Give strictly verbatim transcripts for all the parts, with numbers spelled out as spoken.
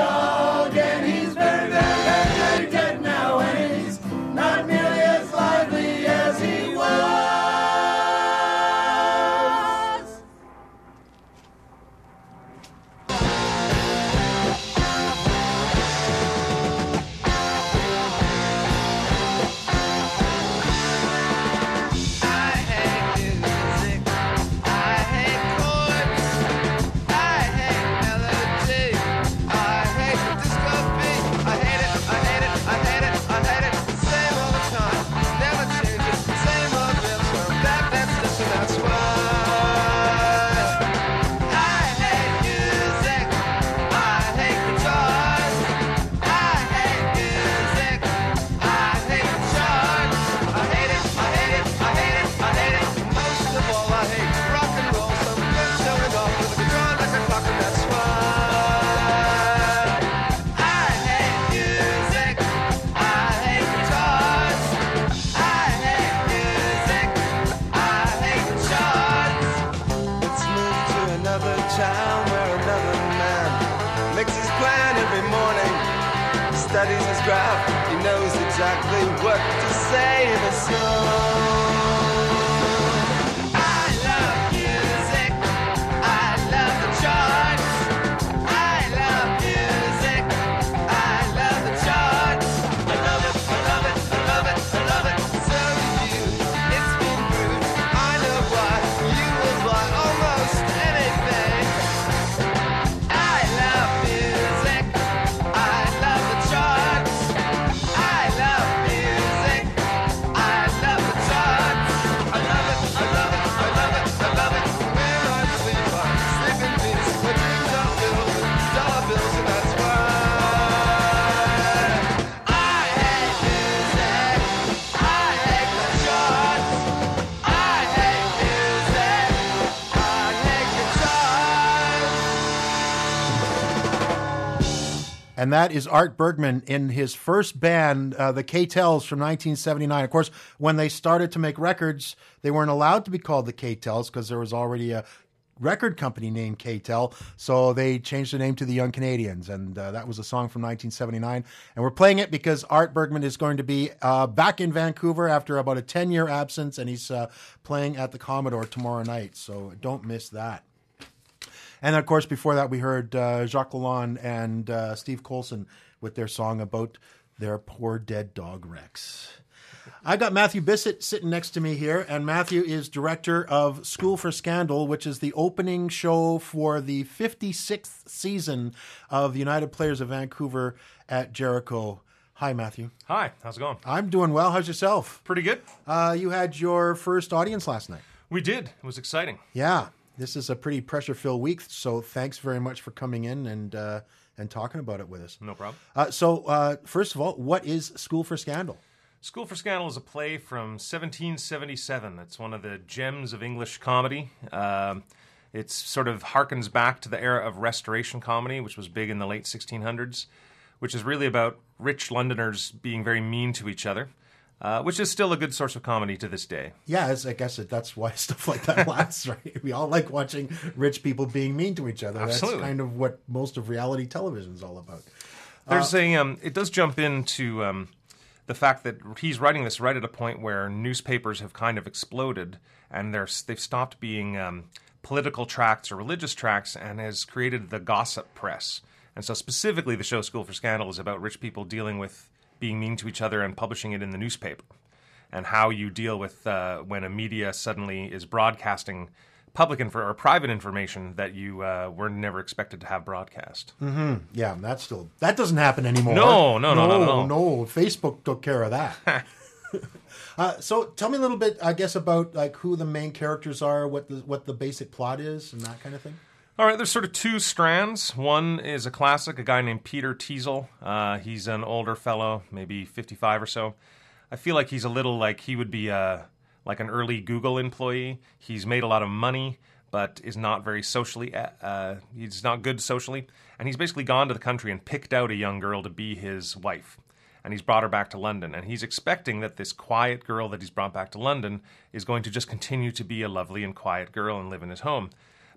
dog, and he's very, very, very, very dead now, and he's not nearly as lively as he was. Studies his graph, he knows exactly what to say in a song. I love music, I love the charts. I love music, I love the charts. I love it, I love it, I love it, I love it. So do you, it's been proved. I know why you will buy almost anything. I love music, I love the charts. I love music, I love the charts. I love it, I love it, I love it, I love it. When I sleep, I sleep in peace. My dreams are filled with dollar bills, and that's why I hate music, I hate the charts. I hate music, I hate the charts. And that is Art Bergman in his first band, uh, the K-Tells from nineteen seventy-nine. Of course, when they started to make records, they weren't allowed to be called the K-Tells because there was already a record company named K-Tel. So they changed the name to the Young Canadians. And uh, that was a song from nineteen seventy-nine. And we're playing it because Art Bergman is going to be uh, back in Vancouver after about a ten-year absence. And he's uh, playing at the Commodore tomorrow night. So don't miss that. And, of course, before that, we heard uh, Jacques Lalonde and uh, Steve Coulson with their song about their poor dead dog Rex. I got Matthew Bissett sitting next to me here, and Matthew is director of School for Scandal, which is the opening show for the fifty-sixth season of United Players of Vancouver at Jericho. Hi, Matthew. Hi, how's it going? I'm doing well. How's yourself? Pretty good. Uh, you had your first audience last night. We did. It was exciting. Yeah. This is a pretty pressure-filled week, so thanks very much for coming in and uh, and talking about it with us. No problem. Uh, so, uh, first of all, what is School for Scandal? School for Scandal is a play from seventeen seventy-seven. It's one of the gems of English comedy. Um, it sort of harkens back to the era of Restoration comedy, which was big in the late sixteen hundreds, which is really about rich Londoners being very mean to each other. Uh, which is still a good source of comedy to this day. Yeah, it's, I guess it, that's why stuff like that lasts, right? We all like watching rich people being mean to each other. Absolutely. That's kind of what most of reality television is all about. There's uh, a, um, it does jump into um, the fact that he's writing this right at a point where newspapers have kind of exploded, and they're, they've stopped being um, political tracts or religious tracts, and has created the gossip press. And so specifically the show School for Scandal is about rich people dealing with being mean to each other and publishing it in the newspaper, and how you deal with uh, when a media suddenly is broadcasting public inf- or private information that you uh, were never expected to have broadcast. Mm-hmm. Yeah, that's still that doesn't happen anymore. No, no, no, no, not at all. no. Facebook took care of that. uh, so, tell me a little bit, I guess, about like who the main characters are, what the what the basic plot is, and that kind of thing. All right, there's sort of two strands. One is a classic, a guy named Peter Teasel. Uh, he's an older fellow, maybe fifty-five or so. I feel like he's a little like he would be a, like an early Google employee. He's made a lot of money, but is not very socially, uh, he's not good socially. And he's basically gone to the country and picked out a young girl to be his wife. And he's brought her back to London. And he's expecting that this quiet girl that he's brought back to London is going to just continue to be a lovely and quiet girl and live in his home.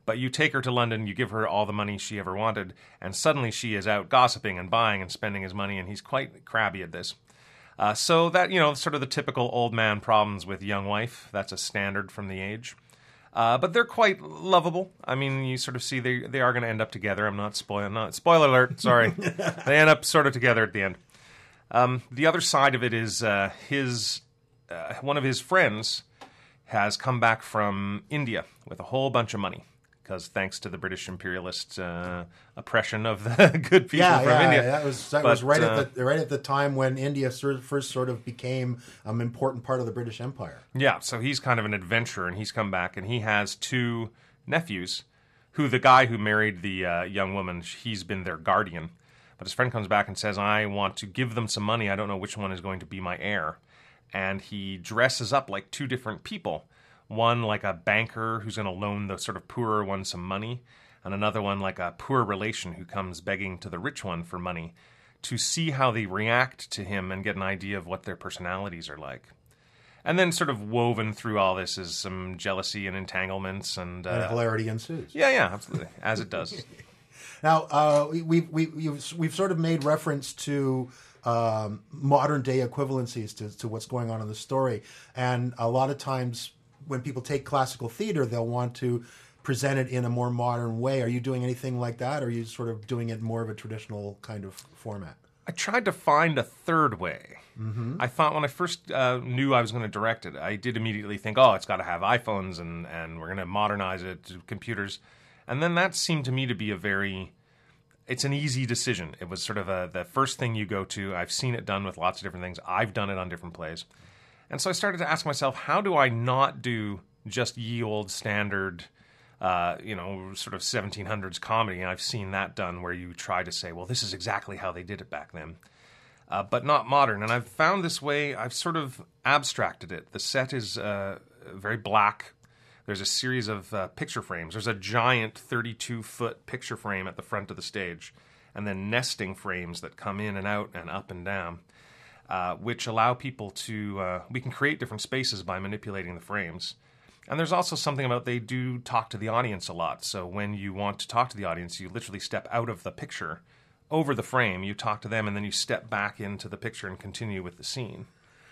But you take her to London, you give her all the money she ever wanted, and suddenly she is out gossiping and buying and spending his money, and he's quite crabby at this. Uh, so that, you know, sort of the typical old man problems with young wife. That's a standard from the age. Uh, but they're quite lovable. I mean, you sort of see they they are going to end up together. I'm not spoiling. Not spoiler alert. Sorry, they end up sort of together at the end. Um, the other side of it is uh, his uh, one of his friends has come back from India with a whole bunch of money because thanks to the British imperialist uh, oppression of the good people Yeah, from yeah, India. that was that But, was right uh, at the right at the time when India sort of first sort of became an important part of the British Empire. Yeah, so he's kind of an adventurer, and he's come back, and he has two nephews, who the guy who married the uh, young woman, he's been their guardian. But his friend comes back and says, I want to give them some money. I don't know which one is going to be my heir. And he dresses up like two different people. One like a banker who's going to loan the sort of poorer one some money, and another one like a poor relation who comes begging to the rich one for money, to see how they react to him and get an idea of what their personalities are like. And then sort of woven through all this is some jealousy and entanglements. And, uh, And hilarity ensues. Yeah, yeah, absolutely, as it does. Now, uh, we, we, we, we've, we've sort of made reference to um, modern day equivalencies to, to what's going on in the story. And a lot of times when people take classical theater, they'll want to present it in a more modern way. Are you doing anything like that? Or are you sort of doing it more of a traditional kind of format? I tried to find a third way. Mm-hmm. I thought when I first uh, knew I was going to direct it, I did immediately think, oh, it's got to have iPhones and, and we're going to modernize it to computers. And then that seemed to me to be a very... It's an easy decision. It was sort of a, the first thing you go to. I've seen it done with lots of different things. I've done it on different plays. And so I started to ask myself, how do I not do just ye old standard, uh, you know, sort of seventeen hundreds comedy? And I've seen that done where you try to say, well, this is exactly how they did it back then. Uh, but not modern. And I've found this way, I've sort of abstracted it. The set is uh, very black. There's a series of uh, picture frames. There's a giant thirty-two foot picture frame at the front of the stage, and then nesting frames that come in and out and up and down, uh, which allow people to... Uh, we can create different spaces by manipulating the frames. And there's also something about they do talk to the audience a lot. So when you want to talk to the audience, you literally step out of the picture, over the frame, you talk to them, and then you step back into the picture and continue with the scene.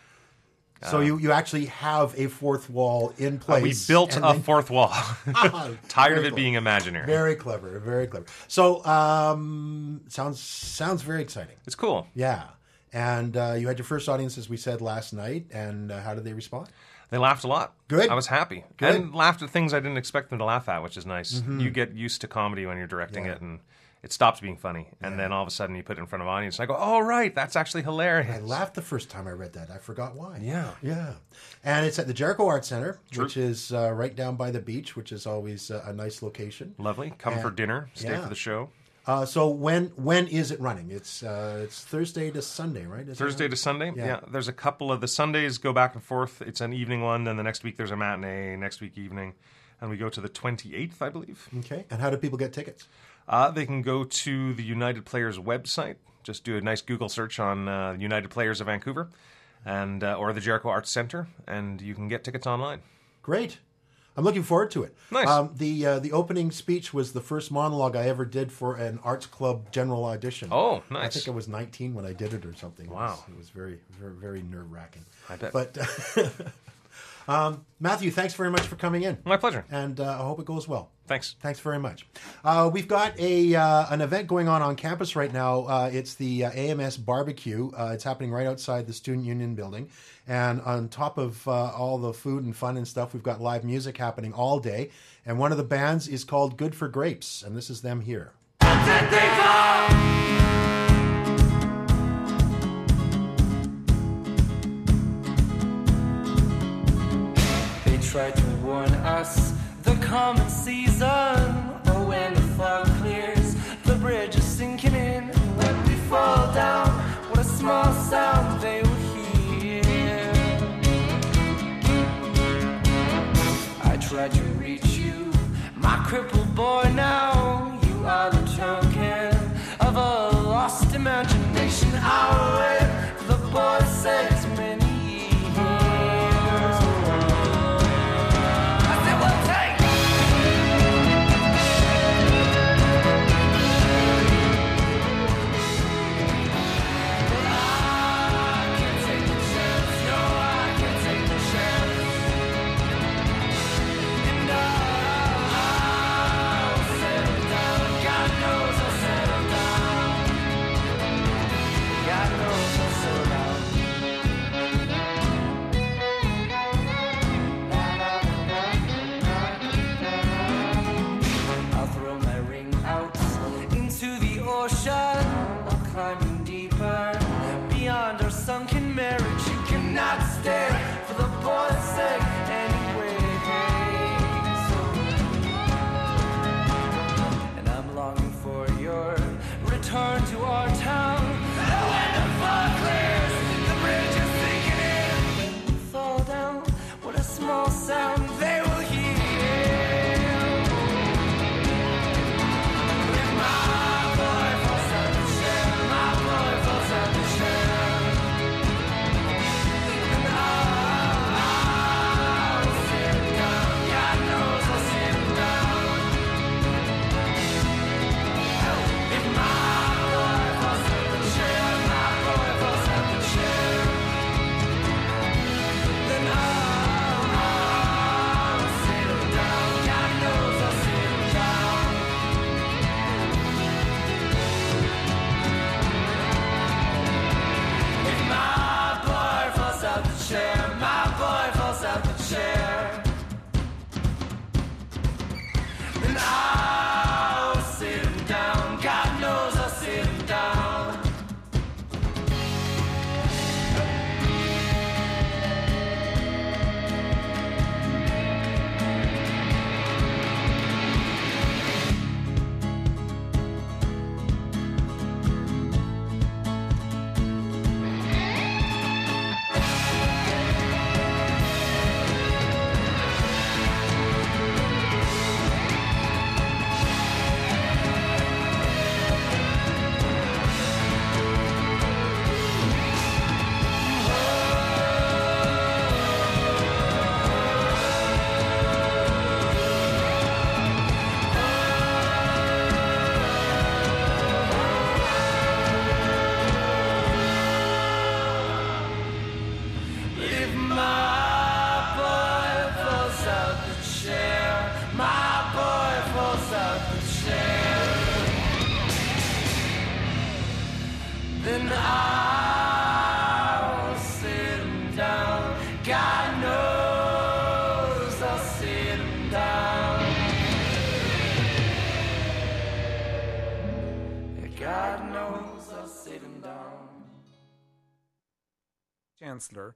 So you, you actually have a fourth wall in place. Uh, we built and a then- fourth wall. Tired of Very it being imaginary. Very clever, very clever. So um, sounds sounds very exciting. It's cool. Yeah. And uh, you had your first audience, as we said, last night. And uh, how did they respond? They laughed a lot. Good. I was happy. Good. And laughed at things I didn't expect them to laugh at, which is nice. You get used to comedy when you're directing Yeah. it, and it stops being funny. And then all of a sudden you put it in front of an audience, and I go, oh, right, that's actually hilarious. I laughed the first time I read that. I forgot why. Yeah. Yeah. And it's at the Jericho Arts Center, True. which is uh, right down by the beach, which is always uh, a nice location. Lovely. Come And- for dinner. Stay yeah. for the show. Uh, so when when is it running? It's uh, it's Thursday to Sunday, right? Is it Thursday right? to Sunday. Yeah. Yeah. There's a couple of the Sundays go back and forth. It's an evening one. Then the next week there's a matinee. Next week evening. And we go to the twenty-eighth, I believe. Okay. And how do people get tickets? Uh, they can go to the United Players website. Just do a nice Google search on uh, United Players of Vancouver, and uh, or the Jericho Arts Center, and you can get tickets online. Great. I'm looking forward to it. Nice. Um, the uh, the opening speech was the first monologue I ever did for an arts club general audition. Oh, I nice. think I was nineteen when I did it or something. It Wow. was, it was very, very, very nerve wracking. I bet. But um, Matthew, thanks very much for coming in, My pleasure. and uh, I hope it goes well. Thanks. Thanks very much. Uh, we've got a uh, an event going on on campus right now. Uh, it's the uh, A M S Barbecue. Uh, it's happening right outside the Student Union building. And on top of uh, all the food and fun and stuff, we've got live music happening all day. And one of the bands is called Good for Grapes, and this is them here. They tried to warn us the coming season. Oh, when the fog clears, the bridge is sinking in. And when we fall down, what a small sound they will hear. I tried to reach you, my crippled boy. Now you are the token of a lost imagination. I'll wait for the boy says many years. I said, well, take and I'll sit 'em down. God knows I'll sit 'em down. Yeah, God knows I'll sit 'em down. Chancellor.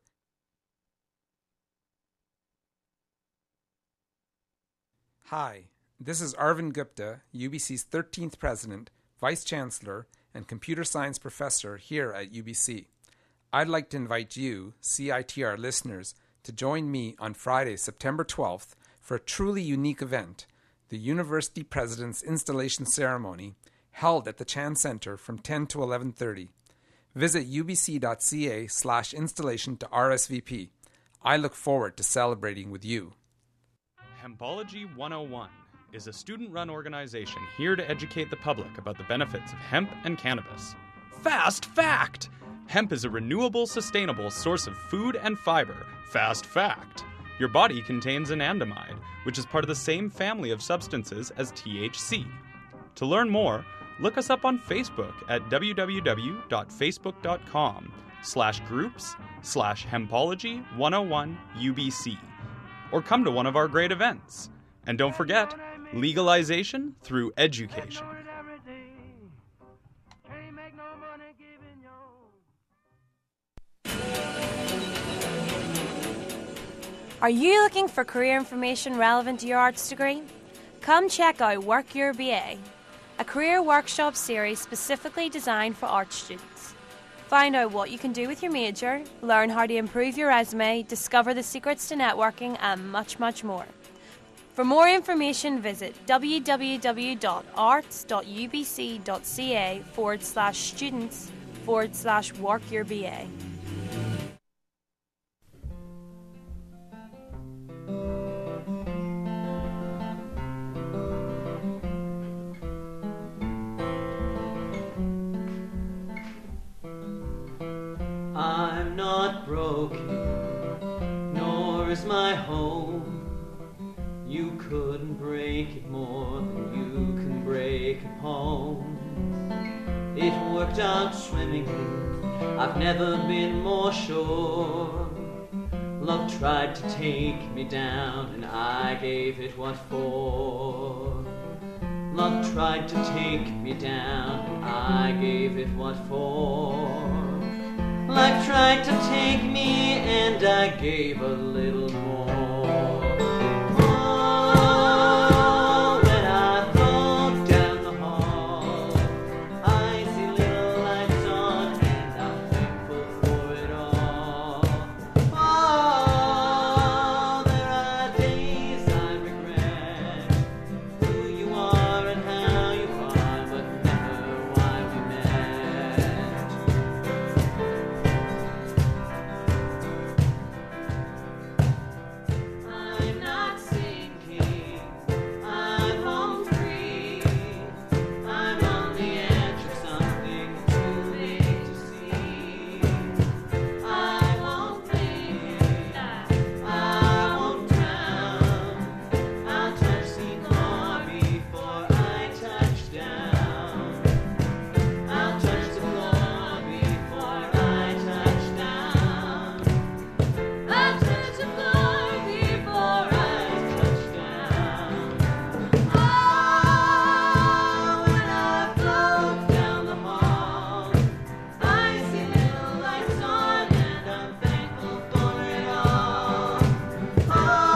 Hi, this is Arvind Gupta, U B C's thirteenth President, Vice Chancellor, and Computer Science Professor here at U B C. I'd like to invite you, C I T R listeners, to join me on Friday, September twelfth, for a truly unique event, the University President's Installation Ceremony, held at the Chan Center from ten to eleven thirty. Visit ubc.ca slash installation to R S V P. I look forward to celebrating with you. Hempology one oh one is a student-run organization here to educate the public about the benefits of hemp and cannabis. Fast fact! Hemp is a renewable, sustainable source of food and fiber. Fast fact! Your body contains anandamide, which is part of the same family of substances as T H C. To learn more, look us up on Facebook at www.facebook.com slash groups slash hempology101UBC. Or come to one of our great events. And don't forget, legalization through education. Are you looking for career information relevant to your arts degree? Come check out Work Your B A, a career workshop series specifically designed for art students. Find out what you can do with your major, learn how to improve your resume, discover the secrets to networking, and much, much more. For more information, visit www.arts.ubc.ca forward slash students forward slash work your B A. I'm not broken, nor is my home. You couldn't break it more than you can break a poem. It worked out swimmingly, I've never been more sure. Love tried to take me down and I gave it what for. Love tried to take me down and I gave it what for. Life tried to take me and I gave a little more. Oh, when I float down the hall, I see little lights on and I'm thankful for it all. Oh, there are days I regret who you are and how you are, but never why we met. I'm not sinking, I'm home free. I'm on the edge of something too big to see. I won't think, I won't drown. I'll touch the floor before I touch down. I'll touch the floor before I touch down. I'll touch the floor before I touch down. Oh, when I float down the hall, I see little lights on and I'm thankful for it all. Oh,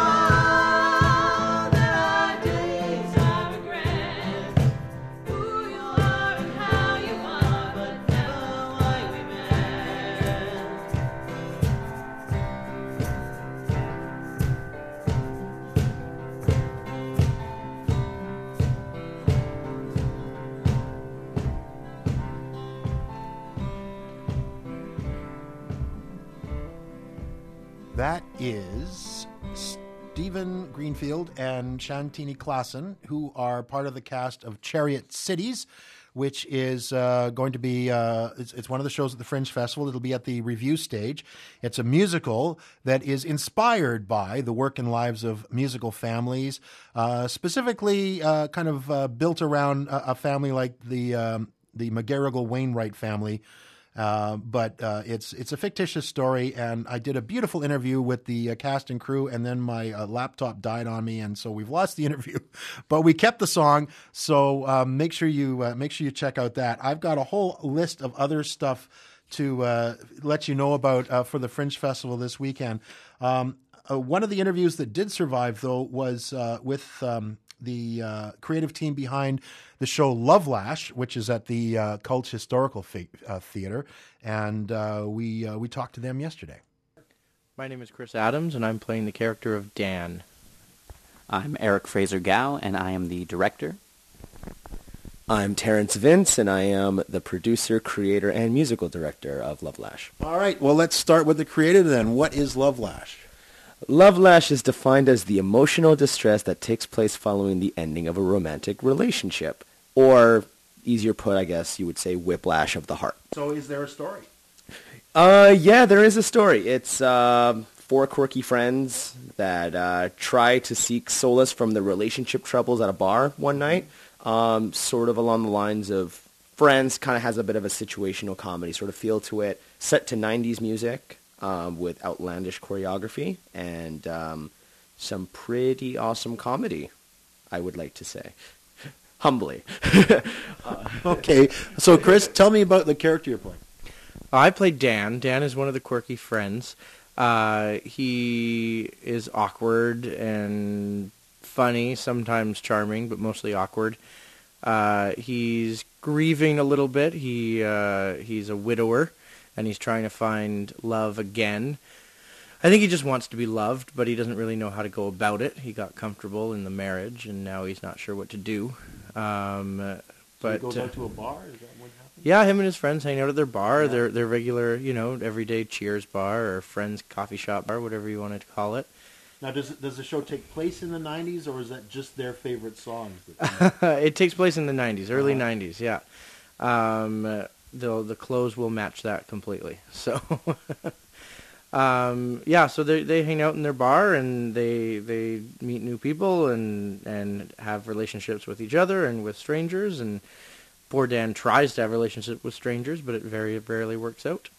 there are days I regret who you are and how you are, but never why we met. That is Stephen Greenfield and Shantini Klassen, who are part of the cast of Chariot Cities, which is uh, going to be, uh, it's, it's one of the shows at the Fringe Festival. It'll be at the review stage. It's a musical that is inspired by the work and lives of musical families, uh, specifically uh, kind of uh, built around a, a family like the, um, the McGarrigle Wainwright family, Uh, but uh, it's it's a fictitious story, and I did a beautiful interview with the uh, cast and crew, and then my uh, laptop died on me, and so we've lost the interview. But we kept the song, so um, make sure you uh, make sure you check out that. I've got a whole list of other stuff to uh, let you know about uh, for the Fringe Festival this weekend. Um, uh, one of the interviews that did survive, though, was uh, with um, the uh, creative team behind the show Love Lash, which is at the uh, Cults Historical Fe- uh, Theater, and uh, we uh, we talked to them yesterday. My name is Chris Adams, and I'm playing the character of Dan. I'm Eric Fraser Gow, and I am the director. I'm Terrence Vince, and I am the producer, creator, and musical director of Love Lash. All right, well, let's start with the creative then. What is Love Lash? Love Lash is defined as the emotional distress that takes place following the ending of a romantic relationship. Or, easier put, I guess, you would say whiplash of the heart. So is there a story? Uh, yeah, there is a story. It's uh, four quirky friends that uh, try to seek solace from the relationship troubles at a bar one night. Um, sort of along the lines of Friends, kind of has a bit of a situational comedy sort of feel to it. Set to nineties music um, with outlandish choreography and um, some pretty awesome comedy, I would like to say. Humbly. uh, okay, so Chris, tell me about the character you're playing. I play Dan. Dan is one of the quirky friends. Uh, he is awkward and funny, sometimes charming, but mostly awkward. Uh, he's grieving a little bit. He uh, he's a widower, and he's trying to find love again. I think he just wants to be loved, but he doesn't really know how to go about it. He got comfortable in the marriage, and now he's not sure what to do. Um, uh, but so he goes uh, out to a bar? Is that what happens? Yeah, him and his friends hang out at their bar, Yeah. their their regular, you know, everyday Cheers bar or Friends coffee shop bar, whatever you wanted to call it. Now, does it, does the show take place in the nineties, or is that just their favorite songs? It takes place in the nineties, early Uh-huh. nineties, yeah. Um, uh, the the clothes will match that completely. So, um, yeah, so they they hang out in their bar and they they meet new people and and have relationships with each other and with strangers. And poor Dan tries to have relationships with strangers, but it very rarely works out.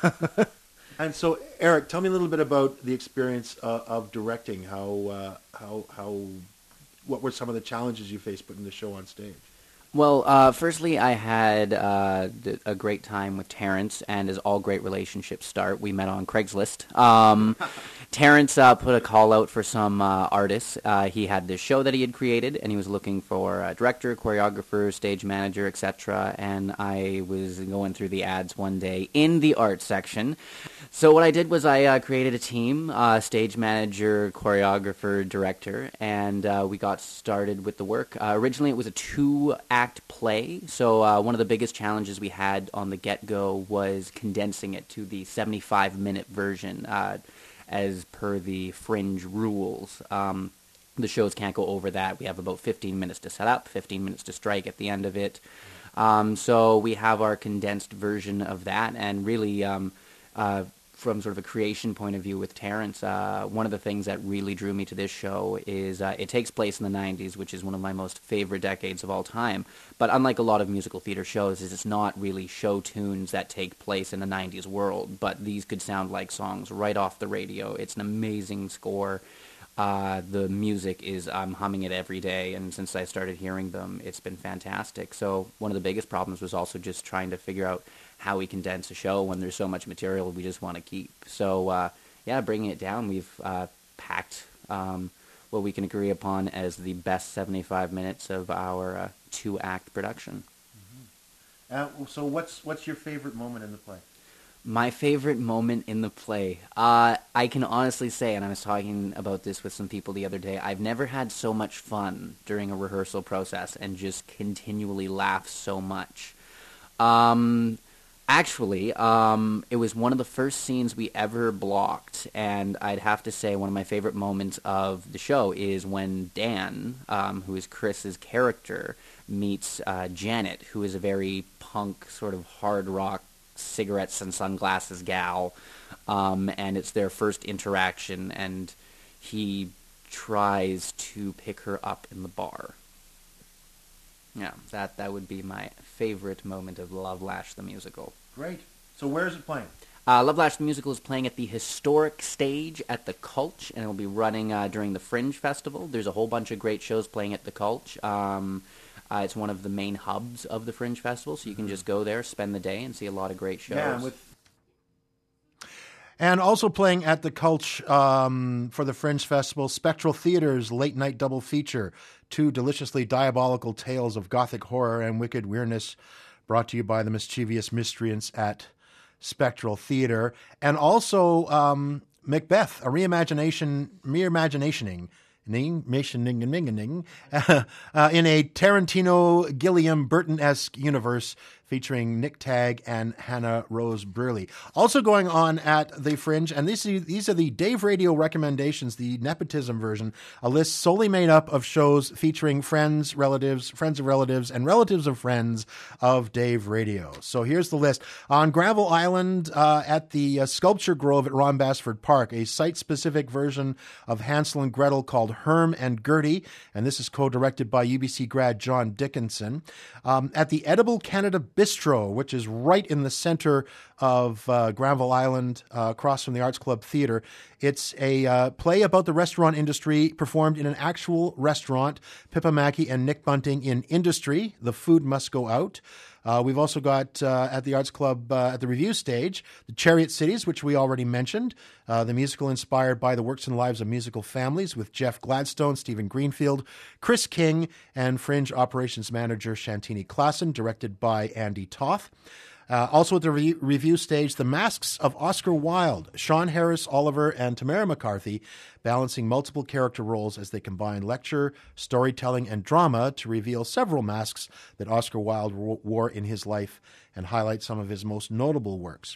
And so, Eric, tell me a little bit about the experience uh, of directing. How uh, how how what were some of the challenges you faced putting the show on stage? Well, uh, firstly, I had uh, th- a great time with Terrence, and as all great relationships start, we met on Craigslist. Um, Terrence uh, put a call out for some uh, artists. Uh, he had this show that he had created, and he was looking for a director, choreographer, stage manager, et cetera. And I was going through the ads one day in the art section. So what I did was I uh, created a team, uh, stage manager, choreographer, director, and uh, we got started with the work. Uh, originally, it was a two-act play, so uh, one of the biggest challenges we had on the get-go was condensing it to the seventy-five minute version, uh, as per the Fringe rules. Um, the shows can't go over that. We have about fifteen minutes to set up, fifteen minutes to strike at the end of it. Um, so we have our condensed version of that, and really... Um, uh, from sort of a creation point of view with Terrence, uh, one of the things that really drew me to this show is uh, it takes place in the nineties, which is one of my most favorite decades of all time. But unlike a lot of musical theater shows, is it's not really show tunes that take place in the nineties world, but these could sound like songs right off the radio. It's an amazing score. Uh, the music is, I'm humming it every day, and since I started hearing them, it's been fantastic. So one of the biggest problems was also just trying to figure out how we condense a show when there's so much material we just want to keep. So, uh, yeah, bringing it down, we've uh, packed um, what we can agree upon as the best seventy-five minutes of our uh, two-act production. Mm-hmm. Uh, so what's what's your favorite moment in the play? My favorite moment in the play, uh, I can honestly say, and I was talking about this with some people the other day, I've never had so much fun during a rehearsal process and just continually laugh so much. Um... Actually, um, it was one of the first scenes we ever blocked, and I'd have to say one of my favorite moments of the show is when Dan, um, who is Chris's character, meets uh, Janet, who is a very punk, sort of hard rock, cigarettes and sunglasses gal, um, and it's their first interaction, and he tries to pick her up in the bar. Yeah, that that would be my favorite moment of Love Lash the musical. Great. So where is it playing? Uh, Love Lash the Musical is playing at the historic stage at the Cultch, and it will be running uh, during the Fringe Festival. There's a whole bunch of great shows playing at the Cultch. Um, uh, it's one of the main hubs of the Fringe Festival, so you can just go there, spend the day, and see a lot of great shows. Yeah, with And also playing at the Cultch um, for the Fringe Festival, Spectral Theatre's late-night double feature, two deliciously diabolical tales of gothic horror and wicked weirdness, brought to you by the mischievous miscreants at Spectral Theatre. And also um, Macbeth, a reimagination, reimagining, uh, in a Tarantino, Gilliam, Burton-esque universe featuring Nick Tagg and Hannah Rose Brearley. Also going on at the Fringe, and these are, these are the Dave Radio recommendations, the nepotism version, a list solely made up of shows featuring friends, relatives, friends of relatives, and relatives of friends of Dave Radio. So here's the list. On Granville Island uh, at the uh, Sculpture Grove at Ron Basford Park, a site-specific version of Hansel and Gretel called Herm and Gertie, and this is co-directed by U B C grad John Dickinson. Um, at the Edible Canada Bistro, which is right in the center of uh, Granville Island, uh, across from the Arts Club Theatre. It's a uh, play about the restaurant industry performed in an actual restaurant. Pippa Mackey and Nick Bunting in Industry, The Food Must Go Out. Uh, we've also got uh, at the Arts Club uh, at the review stage, The Chariot Cities, which we already mentioned, uh, the musical inspired by the works and lives of musical families with Jeff Gladstone, Stephen Greenfield, Chris King, and Fringe operations manager Shantini Klassen, directed by Andy Toth. Uh, also at the re- review stage, The Masks of Oscar Wilde, Sean Harris Oliver, and Tamara McCarthy, balancing multiple character roles as they combine lecture, storytelling, and drama to reveal several masks that Oscar Wilde w- wore in his life and highlight some of his most notable works.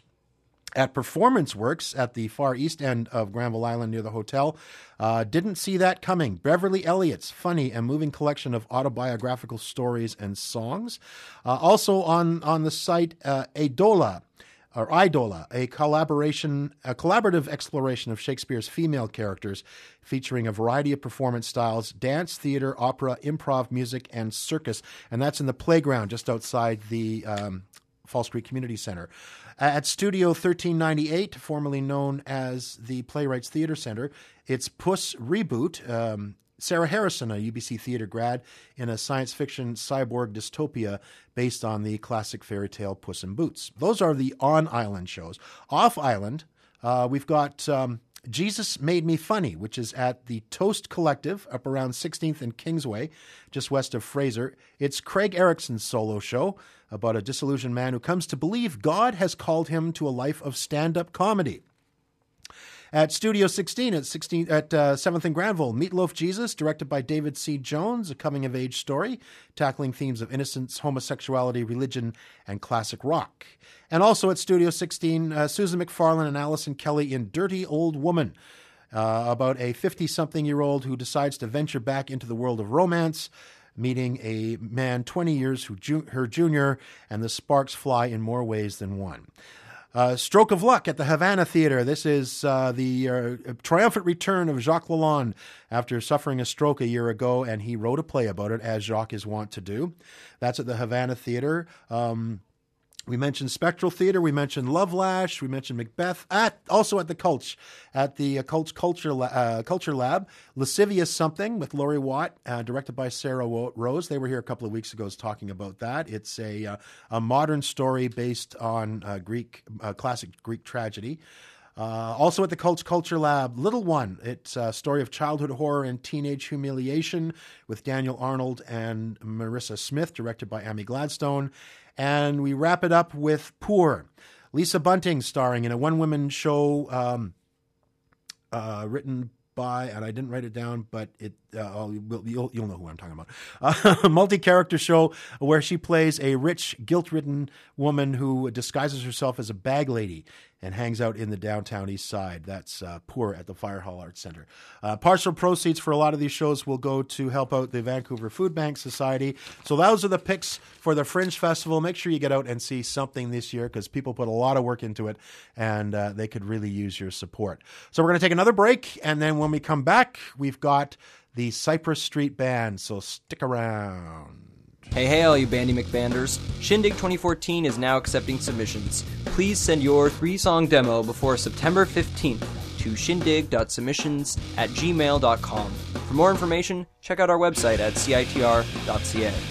At Performance Works at the far east end of Granville Island near the hotel, uh, didn't see that coming. Beverly Elliott's funny and moving collection of autobiographical stories and songs. Uh, also on, on the site, uh, Idola, or Idola, a collaboration, a collaborative exploration of Shakespeare's female characters featuring a variety of performance styles, dance, theater, opera, improv, music, and circus. And that's in the playground just outside the um, Falls Creek Community Center. At Studio thirteen ninety-eight, formerly known as the Playwrights Theater Center, it's Puss Reboot. Um, Sarah Harrison, a U B C theater grad, in a science fiction cyborg dystopia based on the classic fairy tale Puss in Boots. Those are the on-island shows. Off-island, uh, we've got um, Jesus Made Me Funny, which is at the Toast Collective up around sixteenth and Kingsway, just west of Fraser. It's Craig Erickson's solo show about a disillusioned man who comes to believe God has called him to a life of stand-up comedy. At Studio sixteen at sixteen at uh, seventh and Granville, Meatloaf Jesus, directed by David C. Jones, a coming-of-age story tackling themes of innocence, homosexuality, religion, and classic rock. And also at Studio sixteen, uh, Susan McFarlane and Allison Kelly in Dirty Old Woman, uh, about a fifty-something-year-old who decides to venture back into the world of romance, meeting a man twenty years who ju- her junior, and the sparks fly in more ways than one. Uh, Stroke of Luck at the Havana Theater. This is uh, the uh, triumphant return of Jacques Lalonde after suffering a stroke a year ago, and he wrote a play about it, as Jacques is wont to do. That's at the Havana Theater. Um, we mentioned Spectral Theater. We mentioned Love Lash. We mentioned Macbeth. At also at the Cultch, at the uh, Cultch Culture uh, Culture Lab, Lascivious Something with Laurie Watt, uh, directed by Sarah Rose. They were here a couple of weeks ago talking about that. It's a uh, a modern story based on uh, Greek uh, classic Greek tragedy. Uh, also at the Cultch Culture Lab, Little One. It's a story of childhood horror and teenage humiliation with Daniel Arnold and Marissa Smith, directed by Amy Gladstone. And we wrap it up with Poor. Lisa Bunting starring in a one-woman show um, uh, written by, and I didn't write it down, but it uh, you'll, you'll know who I'm talking about. Uh, a multi-character show where she plays a rich, guilt-ridden woman who disguises herself as a bag lady and hangs out in the downtown east side. That's uh, Poor at the Fire Hall Arts Center. Uh, partial proceeds for a lot of these shows will go to help out the Vancouver Food Bank Society. So those are the picks for the Fringe Festival. Make sure you get out and see something this year because people put a lot of work into it, and uh, they could really use your support. So we're going to take another break, and then when we come back, we've got the Cypress Street Band. So stick around. Hey, hey, all you Bandy McBanders. Shindig twenty fourteen is now accepting submissions. Please send your three-song demo before September fifteenth to shindig dot submissions at gmail dot com. For more information, check out our website at c i t r dot c a.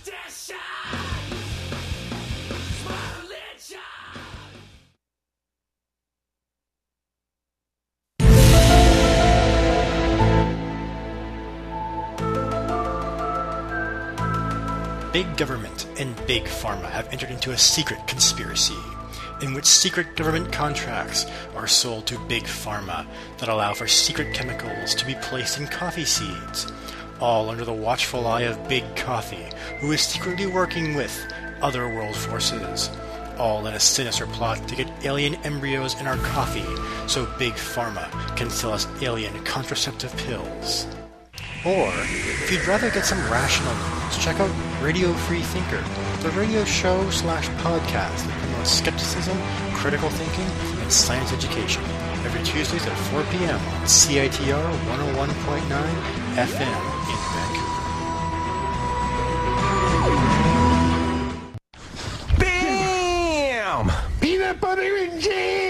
Big government and big pharma have entered into a secret conspiracy in which secret government contracts are sold to big pharma that allow for secret chemicals to be placed in coffee seeds, all under the watchful eye of Big Coffee, who is secretly working with other world forces, all in a sinister plot to get alien embryos in our coffee so Big Pharma can sell us alien contraceptive pills. Or, if you'd rather get some rational news, check out Radio Free Thinker, the radio show slash podcast that promotes skepticism, critical thinking, and science education, every Tuesdays at four p.m. on C I T R one oh one point nine F M in Vancouver. Bam! Peanut butter and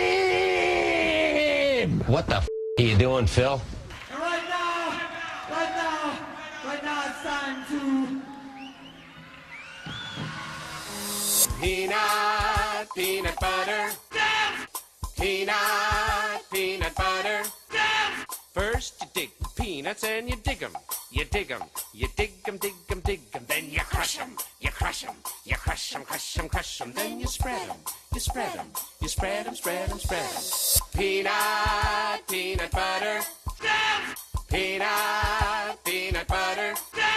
jam! What the f*** are you doing, Phil? Right now, right now, right now it's time to... Peanut, peanut butter. Peanut, peanut butter. First you dig the peanuts and you dig 'em. You dig 'em, you dig 'em, dig 'em, dig 'em. Then you crush 'em, you crush 'em, you crush 'em, crush 'em, crush 'em. Then you spread 'em, you spread 'em, you spread 'em, spread 'em, spread 'em. Peanut, peanut butter. Peanut, peanut butter.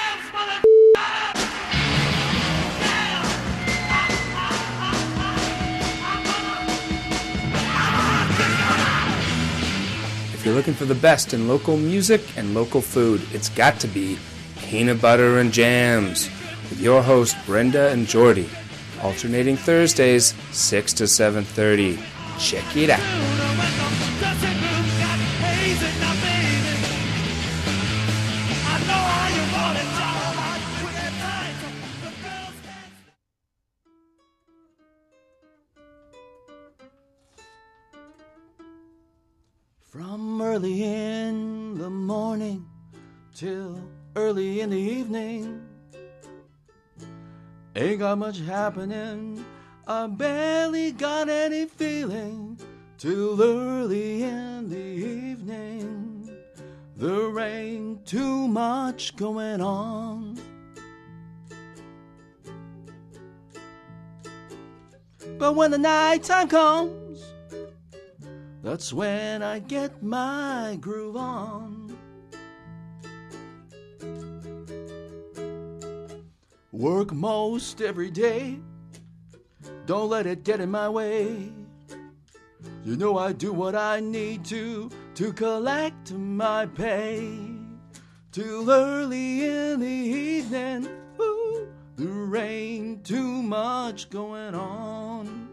If you're looking for the best in local music and local food, it's got to be Peanut Butter and Jams with your host Brenda and Jordy, alternating Thursdays six to seven thirty. Check it out. From early in the morning till early in the evening, ain't got much happening. I barely got any feeling till early in the evening. There ain't too much going on. But when the nighttime comes, that's when I get my groove on. Work most every day, don't let it get in my way. You know I do what I need to to collect my pay. Till early in the evening, ooh, there ain't too much going on.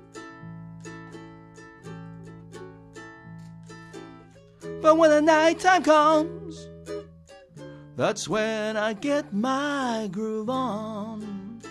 But when the nighttime comes, that's when I get my groove on.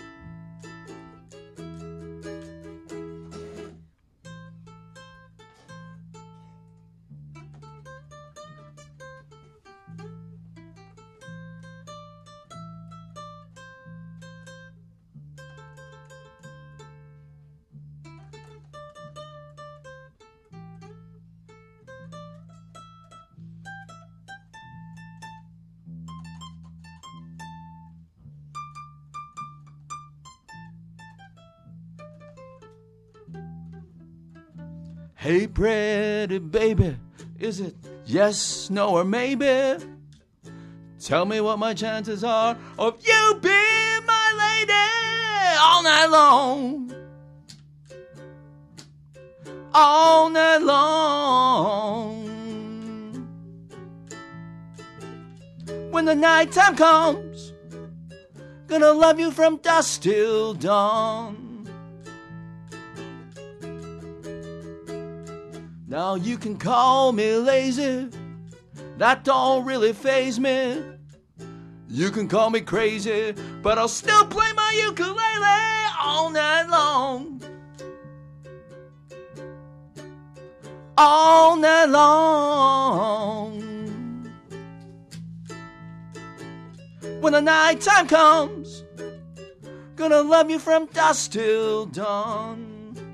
Hey pretty baby, is it yes, no, or maybe? Tell me what my chances are of you being my lady all night long. All night long. When the nighttime comes, gonna love you from dusk till dawn. Now you can call me lazy, that don't really faze me. You can call me crazy, but I'll still play my ukulele all night long. All night long. When the night time comes, gonna love you from dusk till dawn.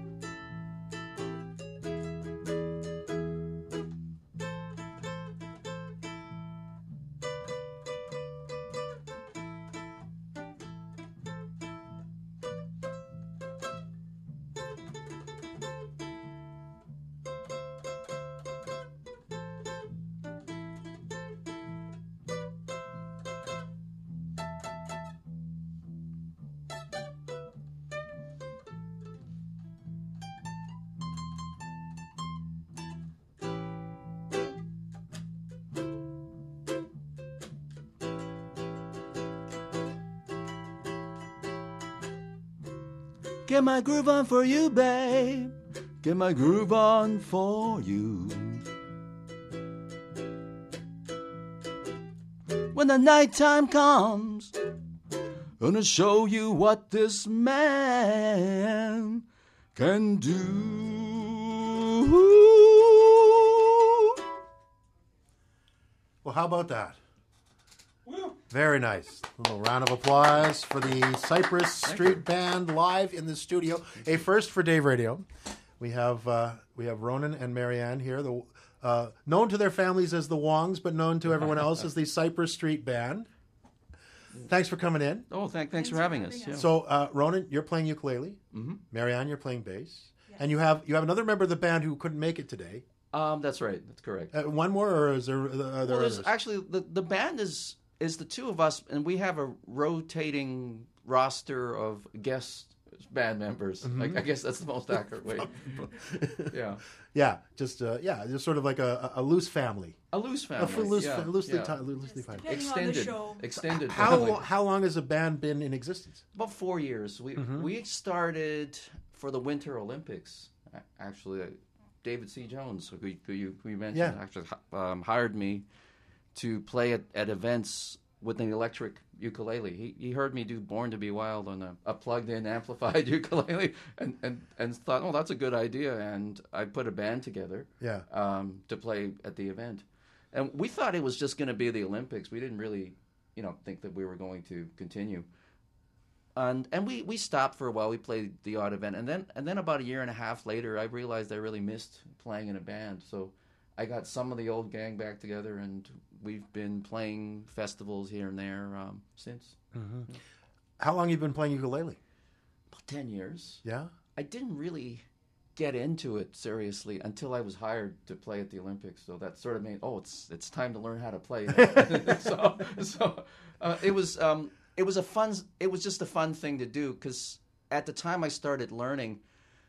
Get my groove on for you, babe. Get my groove on for you. When the nighttime comes, gonna show you what this man can do. Well, how about that? Very nice. A little round of applause for the Cypress Street Band live in the studio. A first for Dave Radio. We have uh, we have Ronan and Marianne here, the uh, known to their families as the Wongs, but known to everyone else as the Cypress Street Band. Thanks for coming in. Oh, thank, thanks, thanks for having us. Yeah. So, uh, Ronan, you're playing ukulele. Mm-hmm. Marianne, you're playing bass, yes. And you have you have another member of the band who couldn't make it today. Um, that's right. That's correct. Uh, one more, or is there? Uh, are there well, there's others? actually the the band is. is the two of us, and we have a rotating roster of guest band members. Mm-hmm. Like, I guess that's the most accurate way. yeah, yeah, just uh, yeah, just sort of like a, a loose family. A loose family, a loose, yeah. loosely, yeah. T- loosely yes, extended, extended. How family. how long has the band been in existence? About four years. We mm-hmm. we started for the Winter Olympics. Actually, uh, David C. Jones, who, who you who you mentioned, yeah. actually um, hired me to play at, at events with an electric ukulele. He he heard me do Born to Be Wild on a, a plugged-in amplified ukulele and, and, and thought, oh, that's a good idea. And I put a band together yeah. um, to play at the event. And we thought it was just going to be the Olympics. We didn't really, you know, think that we were going to continue. And and we, we stopped for a while. We played the odd event. And then and then about a year and a half later, I realized I really missed playing in a band. So I got some of the old gang back together, and we've been playing festivals here and there um, since. Mm-hmm. Yeah. How long have you been playing ukulele? About ten years. Yeah? I didn't really get into it seriously until I was hired to play at the Olympics. So that sort of made, oh, it's it's time to learn how to play. so so uh, it was um, it was a fun, it was just a fun thing to do, because at the time I started learning,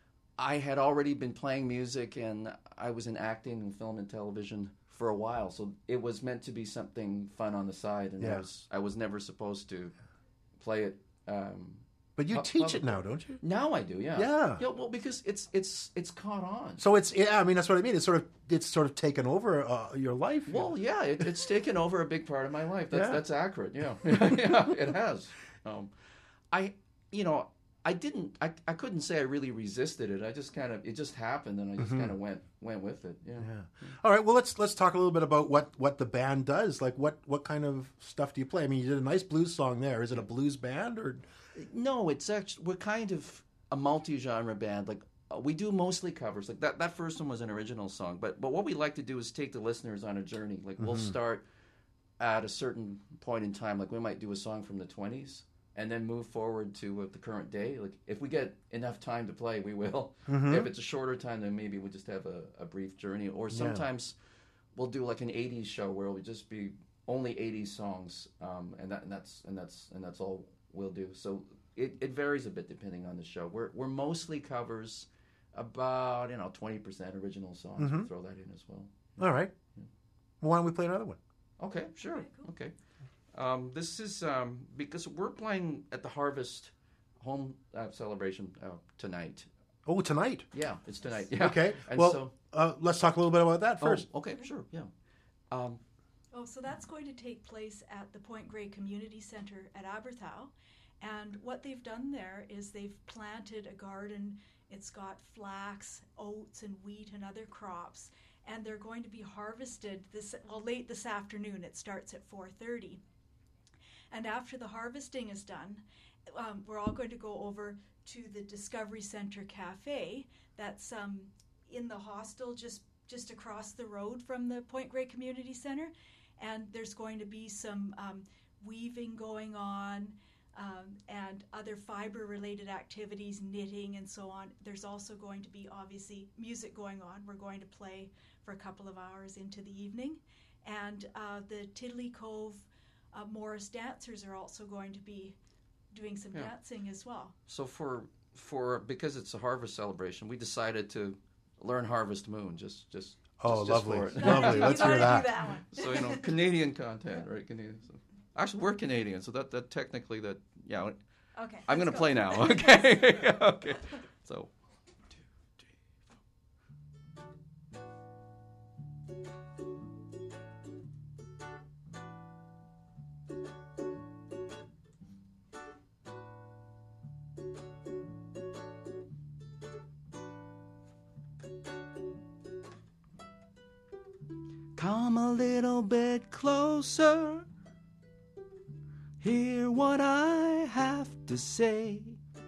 I had already been playing music, and I was in acting and film and television for a while, so it was meant to be something fun on the side, and yeah. I was I was never supposed to play it. Um, but you pu- teach publicly. it now, don't you? Now I do, yeah. Yeah. Yeah. Well, because it's it's it's caught on. So it's yeah. I mean, that's what I mean. It's sort of it's sort of taken over uh, your life. Well, yeah, it, it's taken over a big part of my life. That's yeah. that's accurate. Yeah, yeah, it has. Um, I you know. I didn't. I, I couldn't say I really resisted it. I just kind of. It just happened, and I just mm-hmm. kind of went went with it. Yeah. yeah. All right. Well, let's let's talk a little bit about what, what the band does. Like, what, what kind of stuff do you play? I mean, you did a nice blues song there. Is it a blues band or? No, it's actually we're kind of a multi-genre band. Like uh, we do mostly covers. Like that. That first one was an original song, but but what we like to do is take the listeners on a journey. Like we'll mm-hmm. start at a certain point in time. Like we might do a song from the twenties. And then move forward to uh, the current day. Like if we get enough time to play, we will. Mm-hmm. If it's a shorter time, then maybe we'll just have a, a brief journey. Or sometimes yeah. we'll do like an eighties show where it'll just be only eighties songs, um, and that and that's and that's and that's all we'll do. So it, it varies a bit depending on the show. We're we're mostly covers, about you know twenty percent original songs. Mm-hmm. We'll throw that in as well. All right. Yeah. Well, why don't we play another one? Okay, sure. Okay. Cool. okay. Um, this is um, because we're playing at the Harvest Home uh, Celebration uh, tonight. Oh, tonight? Yeah, it's tonight. Yeah. Okay. And well, so, uh, let's talk a little bit about that first. Oh, okay, sure. Yeah. Um, Oh, so that's going to take place at the Point Grey Community Centre at Aberthow. And what they've done there is they've planted a garden. It's got flax, oats, and wheat and other crops. And they're going to be harvested this well late this afternoon. It starts at four thirty. And after the harvesting is done, um, we're all going to go over to the Discovery Centre Cafe that's um, in the hostel just, just across the road from the Point Grey Community Centre. And there's going to be some um, weaving going on um, and other fiber-related activities, knitting and so on. There's also going to be, obviously, music going on. We're going to play for a couple of hours into the evening. And uh, the Tiddly Cove uh, Morris dancers are also going to be doing some Yeah. dancing as well. So for for because it's a harvest celebration, we decided to learn Harvest Moon just just. Oh, just, just lovely. for it. Lovely. Let's hear that. Do that one. So you know, Canadian content, right? Canadian. So. Actually, we're Canadian, so that that technically that yeah. Okay. I'm let's gonna go. play now. Okay. Okay. So. Come a little bit closer. Hear what I have to say.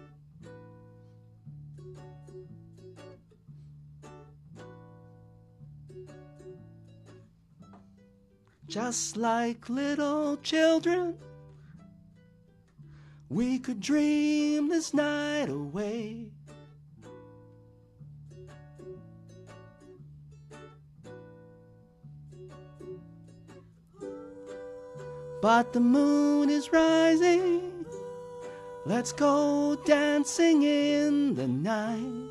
Just like little children, we could dream this night away. But the moon is rising. Let's go dancing in the night.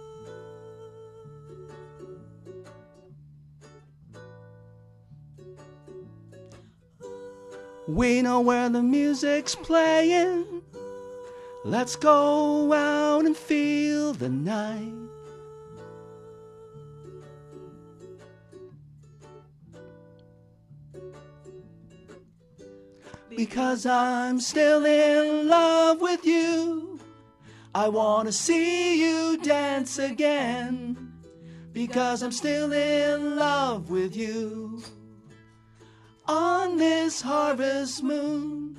We know where the music's playing. Let's go out and feel the night. Because I'm still in love with you. I want to see you dance again. Because I'm still in love with you. On this harvest moon.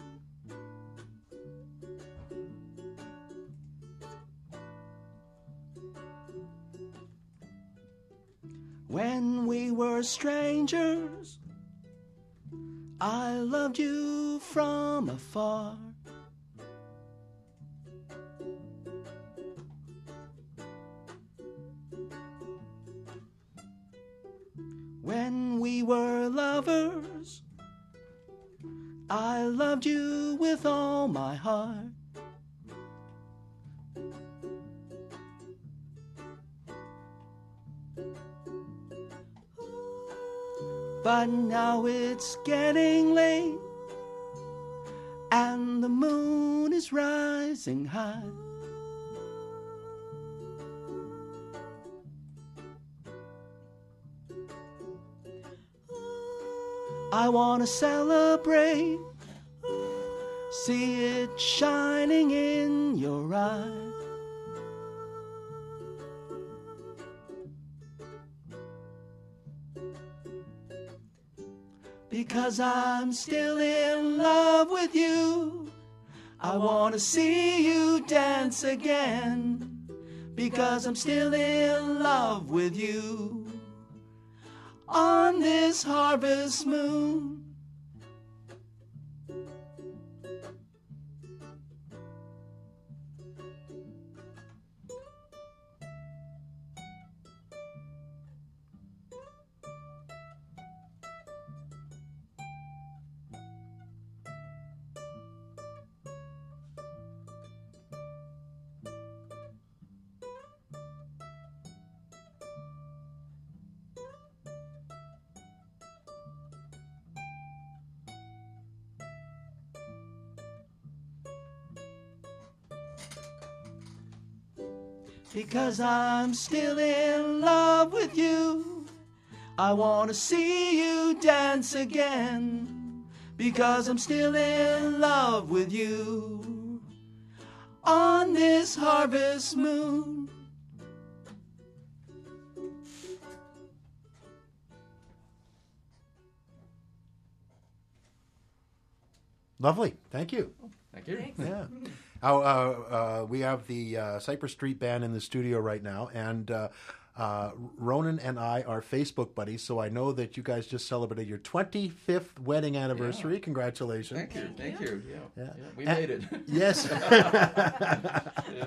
When we were strangers, I loved you from afar. When we were lovers, I loved you with all my heart. But now it's getting late, and the moon is rising high. I want to celebrate, see it shining in your eyes. Because I'm still in love with you. I want to see you dance again. Because I'm still in love with you. On this harvest moon. Because I'm still in love with you. I want to see you dance again, because I'm still in love with you on this harvest moon. Lovely. Thank you. Thank you. Thanks. Yeah. Oh, uh, uh, we have the uh, Cypress Street Band in the studio right now, and uh, uh, Ronan and I are Facebook buddies, so I know that you guys just celebrated your twenty-fifth wedding anniversary. Yeah. Congratulations. Thank you. Thank you. Yeah. Yeah. Yeah, we And- made it. Yes. Yeah.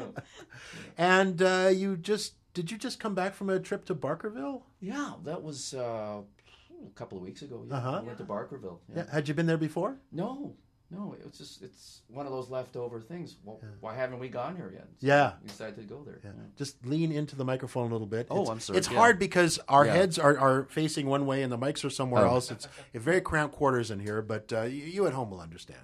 And uh, you just, did you just come back from a trip to Barkerville? Yeah, that was uh, a couple of weeks ago. Yeah. Uh-huh. I went to Barkerville. Yeah. Had you been there before? No, no. It was just it's one of those leftover things. Well, why haven't we gone here yet? So Yeah. we decided to go there. Yeah. Just lean into the microphone a little bit. Oh, It's- I'm sorry. It's Yeah. hard because our Yeah. heads are, are facing one way and the mics are somewhere Oh. else. It's, it's very cramped quarters in here, but uh, you, you at home will understand.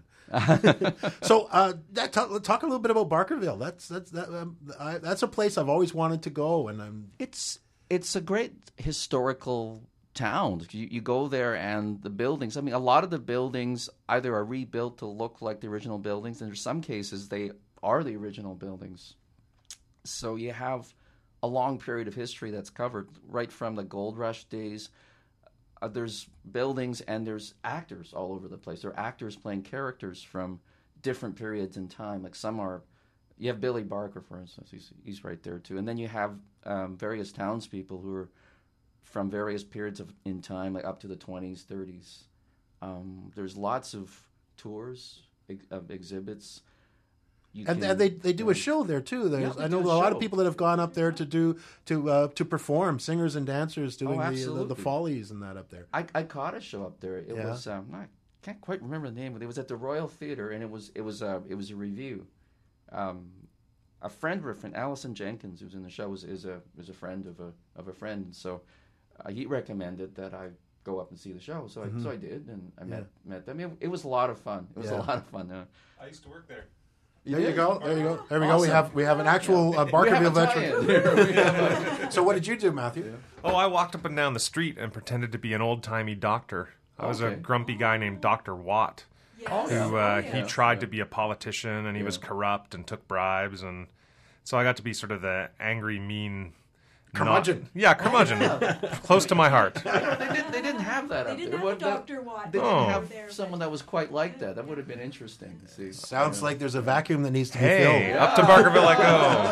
So, uh, that, talk, talk a little bit about Barkerville. That's that's that, um, I, that's a place I've always wanted to go, and I'm. It's it's a great historical town. You, you go there and the buildings. I mean, a lot of the buildings either are rebuilt to look like the original buildings, and in some cases they are the original buildings. So you have a long period of history that's covered right from the gold rush days. Uh, there's buildings and there's actors all over the place. There are actors playing characters from different periods in time. Like some are, you have Billy Barker, for instance. He's he's right there too. And then you have um, various townspeople who are from various periods of in time, like up to the twenties, thirties. Um, there's lots of tours, ex- of exhibits. You And, can- and they they do a show there too. There's, Yeah, they I know do a a lot show. of people that have gone up there to do to uh, to perform, singers and dancers doing Oh, the, the the absolutely. follies and that up there. I, I caught a show up there. It Yeah. was um, I can't quite remember the name, but it was at the Royal Theatre, and it was it was a it was a review. Um, a friend of a friend, Allison Jenkins, who was in the show, was is a was a friend of a of a friend, and so uh, he recommended that I go up and see the show. So I Mhm. so I did, and I Yeah. met met them. It, it was a lot of fun. It was Yeah. a lot of fun. Uh, I used to work there. There you did? go. There you go. There we go. We Awesome. have we have an actual Yeah. uh, We Barkerville have a veteran. tie-in here. We have a- So what did you do, Matthew? Oh, I walked up and down the street and pretended to be an old-timey doctor. I was a Okay. grumpy guy named Doctor Watt, Oh, who yeah. uh, Oh, he yeah. tried Yeah. to be a politician, and he was Yeah. corrupt and took bribes, and so I got to be sort of the angry, mean Curmudgeon. not- yeah, curmudgeon, close to my heart. they, did, they didn't have that They up didn't there. have What- that- Doctor Watt They Oh. didn't up have there, someone that was quite like that. That would have been interesting to see. Sounds Yeah. like there's a vacuum that needs to be Hey, filled. up to Barkerville I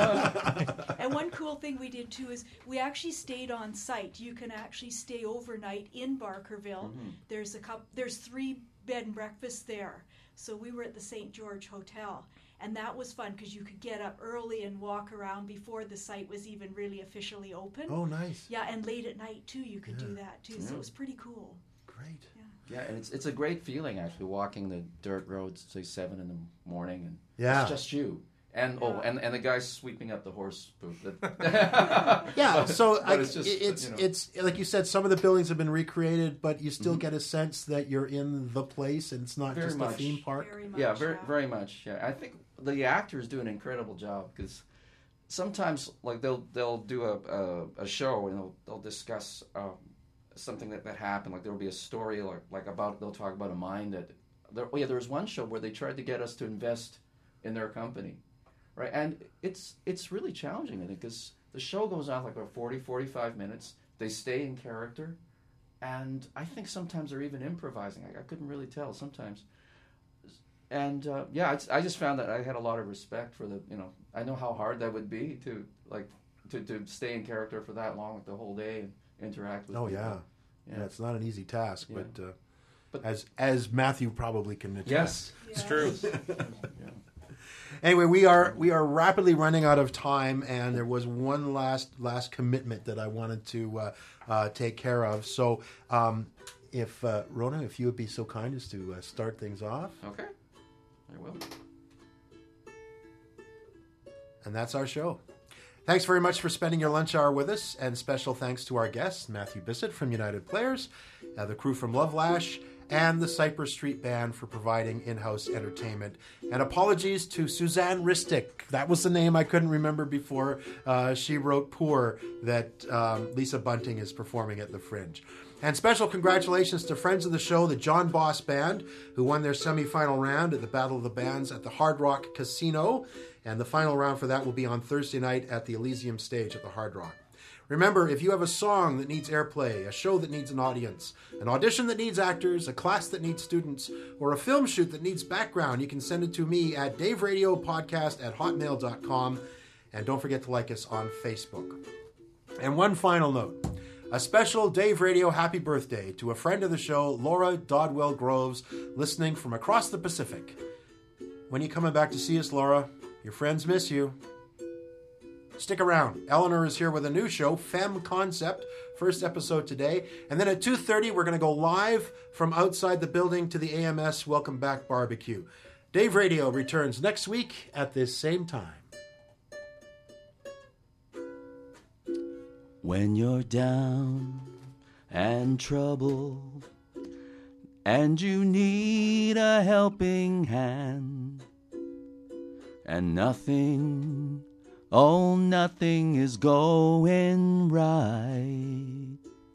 go. And one cool thing we did too is we actually stayed on site. You can actually stay overnight in Barkerville. Mhm. There's a couple. There's three bed and breakfasts there. So we were at the Saint George Hotel, and that was fun because you could get up early and walk around before the site was even really officially open. Oh, nice. Yeah, and late at night too, you could do that too. So Yeah. it was pretty cool. Great. Yeah, and it's it's a great feeling actually walking the dirt roads, say seven in the morning, and Yeah. it's just you. And oh, and and the guy sweeping up the horse poop. That- Yeah, so But I, it's it's just, it's, you know. it's like you said, some of the buildings have been recreated, but you still Mhm. get a sense that you're in the place and it's not Very just much. a theme park. yeah, very very much. Yeah, I think the actors do an incredible job because sometimes like they'll they'll do a a, a show and they'll they'll discuss um, something that, that happened. Like there will be a story like like about they'll talk about a mine that. There, oh yeah, there was one show where they tried to get us to invest in their company, right? And it's it's really challenging, I think, because the show goes on like about forty, forty-five minutes. They stay in character, and I think sometimes they're even improvising. I, I couldn't really tell sometimes. And uh, yeah, it's, I just found that I had a lot of respect for the, you know, I know how hard that would be to like to, to stay in character for that long, like the whole day, and interact with Oh people. yeah. yeah, It's not an easy task, Yeah. but, uh, But- as as Matthew probably can attest. Yes, it's true. Anyway, we are we are rapidly running out of time, and there was one last last commitment that I wanted to uh, uh, take care of. So, um, if uh, Rona, if you would be so kind as to uh, start things off, Okay, I will. and that's our show. Thanks very much for spending your lunch hour with us, and special thanks to our guests, Matthew Bissett from United Players, uh, the crew from Love Lash, and the Cypress Street Band for providing in-house entertainment. And apologies to Suzanne Ristic. That was the name I couldn't remember before. Uh, she wrote Poor, that um, Lisa Bunting is performing at the Fringe. And special congratulations to friends of the show, the John Boss Band, who won their semifinal round at the Battle of the Bands at the Hard Rock Casino. And the final round for that will be on Thursday night at the Elysium Stage at the Hard Rock. Remember, if you have a song that needs airplay, a show that needs an audience, an audition that needs actors, a class that needs students, or a film shoot that needs background, you can send it to me at daveradiopodcast at hotmail dot com. And don't forget to like us on Facebook. And one final note. A special Dave Radio happy birthday to a friend of the show, Laura Dodwell Groves, listening from across the Pacific. When are you coming back to see us, Laura? Your friends miss you. Stick around. Eleanor is here with a new show, Femme Concept, first episode today. And then at two thirty, we're going to go live from outside the building to the A M S Welcome Back Barbecue. Dave Radio returns next week at this same time. When you're down and troubled and you need a helping hand and nothing, oh, nothing is going right.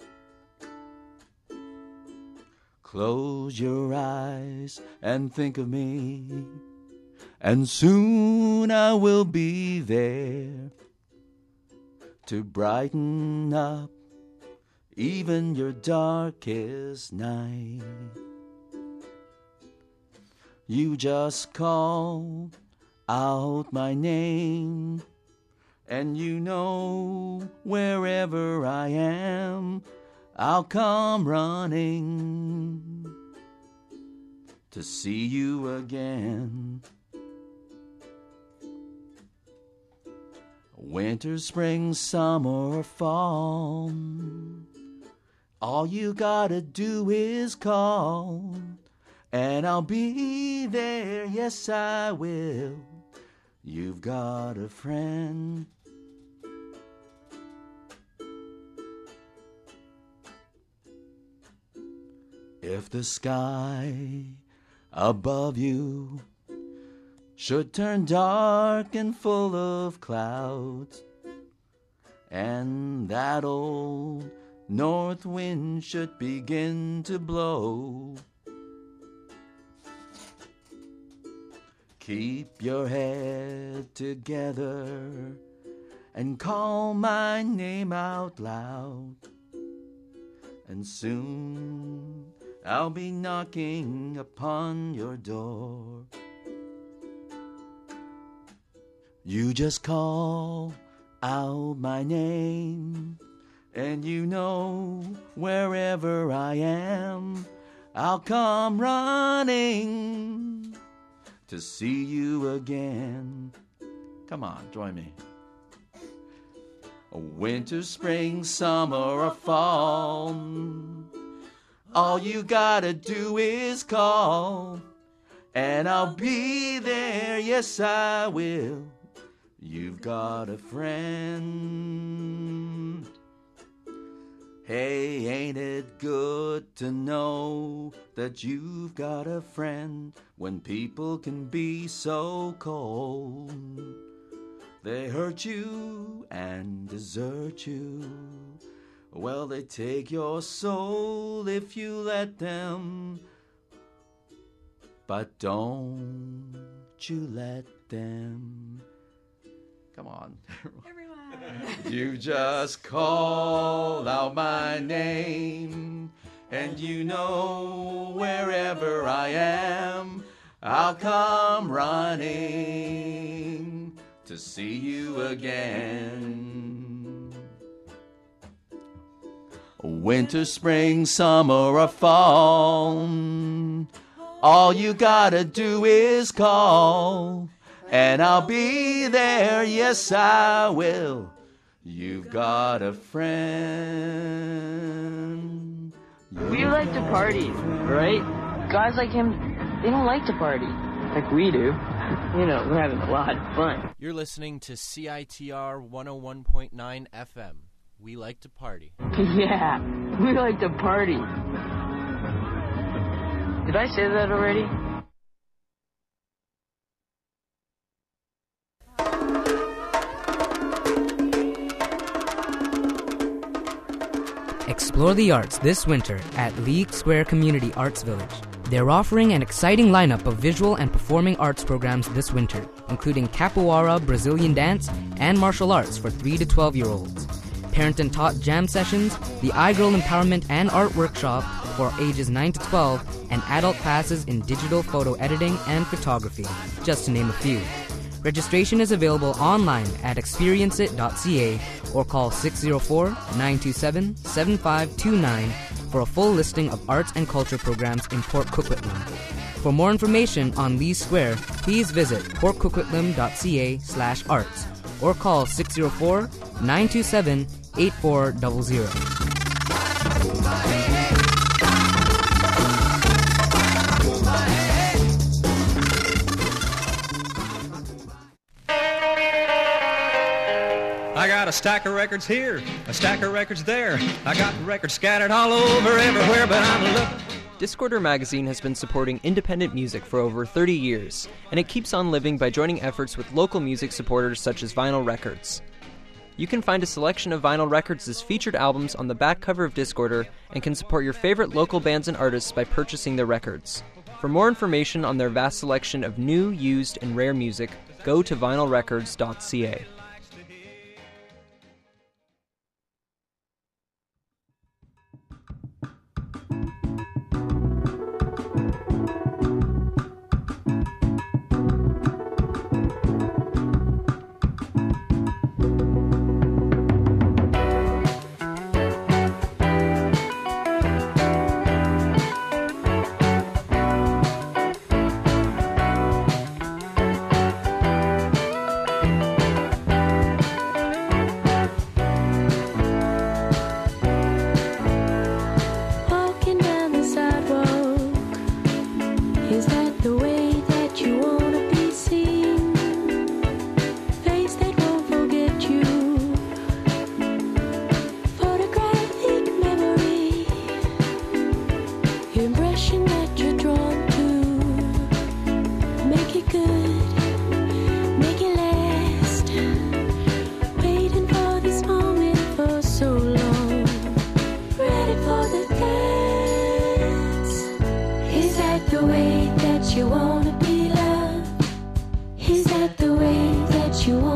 Close your eyes and think of me, and soon I will be there to brighten up even your darkest night. You just call out my name, and you know wherever I am, I'll come running to see you again. Winter, spring, summer, or fall, all you gotta do is call, and I'll be there, yes I will. You've got a friend. If the sky above you should turn dark and full of clouds, and that old north wind should begin to blow, keep your head together and call my name out loud, and soon I'll be knocking upon your door. You just call out my name, and you know wherever I am, I'll come running to see you again. Come on, join me. A winter, spring, summer, or fall, all you gotta do is call, and I'll be there, yes I will. You've got a friend. Hey, ain't it good to know that you've got a friend when people can be so cold? They hurt you and desert you. Well, they take your soul if you let them. But don't you let them. Come on. Everyone. You just call out my name, and you know wherever I am, I'll come running to see you again. Winter, spring, summer, or fall, all you gotta do is call, and I'll be there, yes I will. You've got a friend. We like to party, right? Guys like him, they don't like to party like we do. You know, we're having a lot of fun. You're listening to C I T R one oh one point nine F M. We like to party. Yeah, we like to party. Did I say that already? Explore the arts this winter at League Square Community Arts Village. They're offering an exciting lineup of visual and performing arts programs this winter, including capoeira, Brazilian dance, and martial arts for three to twelve-year-olds. Parent and taught jam sessions, the iGirl Empowerment and Art Workshop for ages nine to twelve, and adult classes in digital photo editing and photography, just to name a few. Registration is available online at experience it dot c a or call six oh four, nine two seven, seven five two nine for a full listing of arts and culture programs in Port Coquitlam. For more information on Lee Square, please visit port coquitlam dot c a slash arts or call six oh four, nine two seven, eight four zero zero. I got a stack of records here, a stack of records there. I got records scattered all over everywhere, but I'm looking. Discorder Magazine has been supporting independent music for over thirty years, and it keeps on living by joining efforts with local music supporters such as Vinyl Records. You can find a selection of Vinyl Records' featured albums on the back cover of Discorder and can support your favorite local bands and artists by purchasing their records. For more information on their vast selection of new, used, and rare music, go to vinyl records dot c a. Walking down the sidewalk, is that the way that you wanna be seen? Face that won't forget you, photographic memory, impression that you're drawn to. Make it good, make it last. Waiting for this moment for so long. Ready for the dance. Is that the way that you wanna be loved? Is that the way that you want